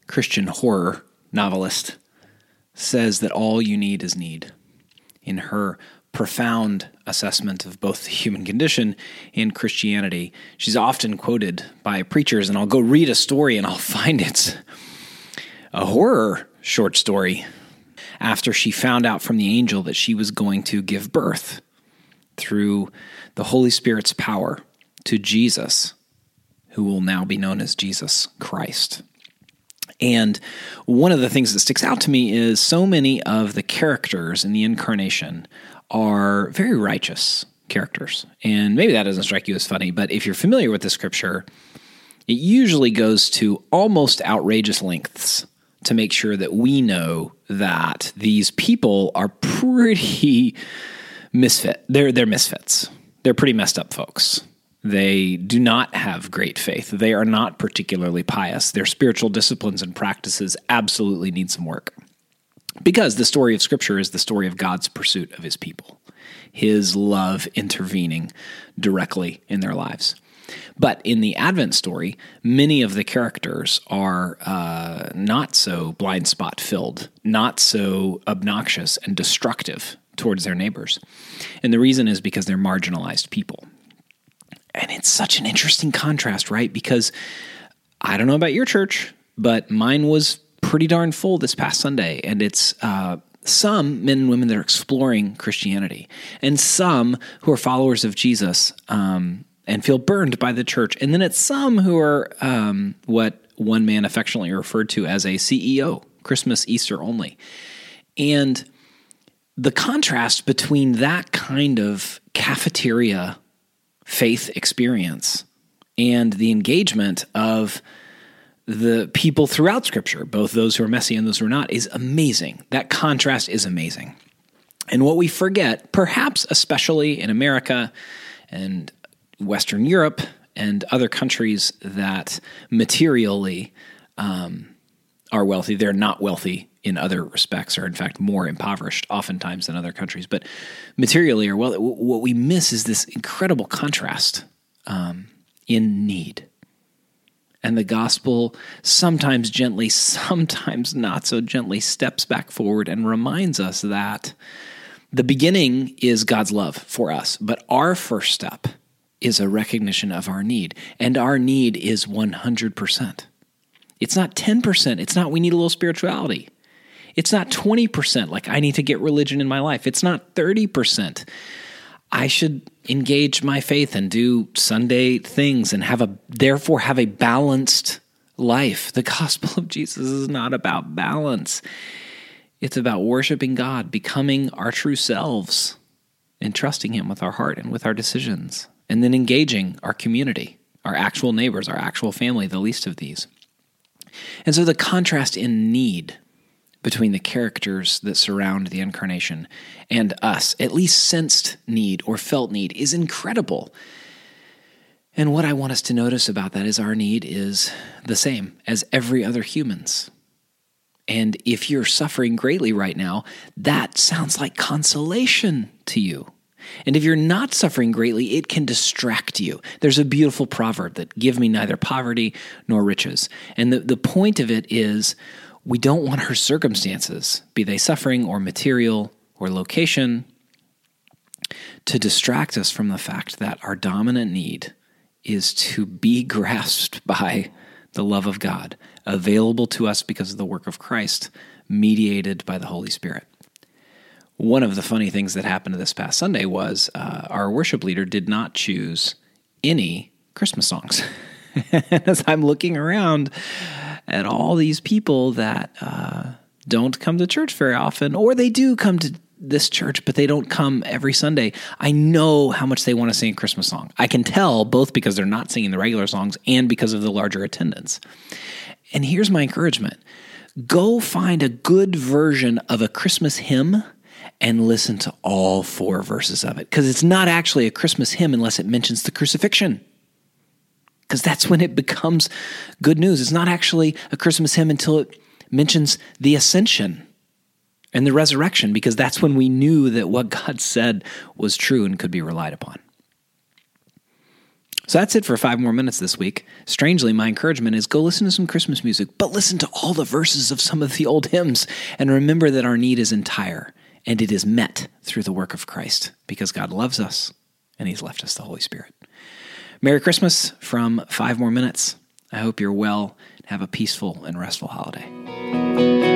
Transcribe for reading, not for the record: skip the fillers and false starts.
Christian horror novelist, says that all you need is need. In her profound assessment of both the human condition and Christianity, she's often quoted by preachers, and I'll go read a story and I'll find it's a horror short story after she found out from the angel that she was going to give birth through the Holy Spirit's power to Jesus, who will now be known as Jesus Christ. And one of the things that sticks out to me is so many of the characters in the incarnation are very righteous characters. And maybe that doesn't strike you as funny, but if you're familiar with the scripture, it usually goes to almost outrageous lengths to make sure that we know that these people are pretty misfit. They're misfits. They're pretty messed up folks. They do not have great faith. They are not particularly pious. Their spiritual disciplines and practices absolutely need some work. Because the story of Scripture is the story of God's pursuit of his people, his love intervening directly in their lives. But in the Advent story, many of the characters are not so blind spot filled, not so obnoxious and destructive towards their neighbors. And the reason is because they're marginalized people. And it's such an interesting contrast, right? Because I don't know about your church, but mine was pretty darn full this past Sunday. And it's some men and women that are exploring Christianity, and some who are followers of Jesus and feel burned by the church. And then it's some who are what one man affectionately referred to as a CEO, Christmas, Easter only. And the contrast between that kind of cafeteria faith experience and the engagement of the people throughout Scripture, both those who are messy and those who are not, is amazing. That contrast is amazing. And what we forget, perhaps especially in America and Western Europe and other countries that materially are wealthy, they're not wealthy in other respects, or in fact more impoverished oftentimes than other countries, but materially are wealthy. What we miss is this incredible contrast in need. And the gospel, sometimes gently, sometimes not so gently, steps back forward and reminds us that the beginning is God's love for us, but our first step is a recognition of our need, and our need is 100%. It's not 10%. It's not we need a little spirituality. It's not 20%, like I need to get religion in my life. It's not 30%. I should engage my faith and do Sunday things and therefore have a balanced life. The gospel of Jesus is not about balance. It's about worshiping God, becoming our true selves, and trusting him with our heart and with our decisions, and then engaging our community, our actual neighbors, our actual family, the least of these. And so the contrast in need between the characters that surround the incarnation and us, at least sensed need or felt need, is incredible. And what I want us to notice about that is our need is the same as every other human's. And if you're suffering greatly right now, that sounds like consolation to you. And if you're not suffering greatly, it can distract you. There's a beautiful proverb that give me neither poverty nor riches. And the point of it is, we don't want our circumstances, be they suffering or material or location, to distract us from the fact that our dominant need is to be grasped by the love of God, available to us because of the work of Christ, mediated by the Holy Spirit. One of the funny things that happened this past Sunday was our worship leader did not choose any Christmas songs. As I'm looking around at all these people that don't come to church very often, or they do come to this church, but they don't come every Sunday, I know how much they want to sing a Christmas song. I can tell both because they're not singing the regular songs and because of the larger attendance. And here's my encouragement. Go find a good version of a Christmas hymn and listen to all 4 verses of it, because it's not actually a Christmas hymn unless it mentions the crucifixion, because that's when it becomes good news. It's not actually a Christmas hymn until it mentions the ascension and the resurrection, because that's when we knew that what God said was true and could be relied upon. So that's it for 5 more minutes this week. Strangely, my encouragement is go listen to some Christmas music, but listen to all the verses of some of the old hymns and remember that our need is entire and it is met through the work of Christ because God loves us and he's left us the Holy Spirit. Merry Christmas from 5 more minutes. I hope you're well and have a peaceful and restful holiday.